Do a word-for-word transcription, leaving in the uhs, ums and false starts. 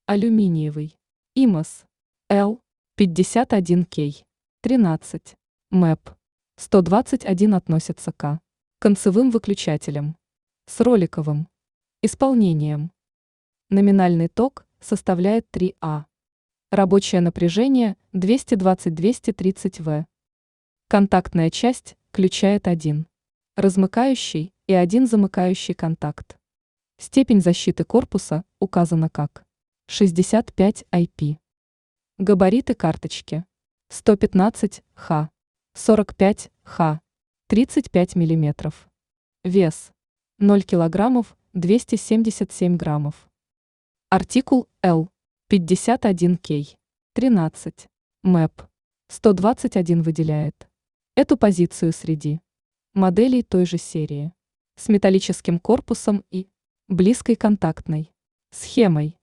Алюминиевый. ИМОС. Л. пятьдесят один кей. тринадцать. МЭП. сто двадцать один относится к концевым выключателям с роликовым исполнением. Номинальный ток составляет три А. Рабочее напряжение двести двадцать — двести тридцать вольт. Контактная часть включает один размыкающий и один замыкающий контакт. Степень защиты корпуса указана как шестьдесят пять ай пи. Габариты карточки: сто пятнадцать ха, сорок пять ха, тридцать пять миллиметров. Вес ноль килограммов двести семьдесят семь граммов. Артикул Л. пятьдесят один кей. тринадцать. МЭП. сто двадцать один выделяет эту позицию среди моделей той же серии с металлическим корпусом и близкой контактной схемой.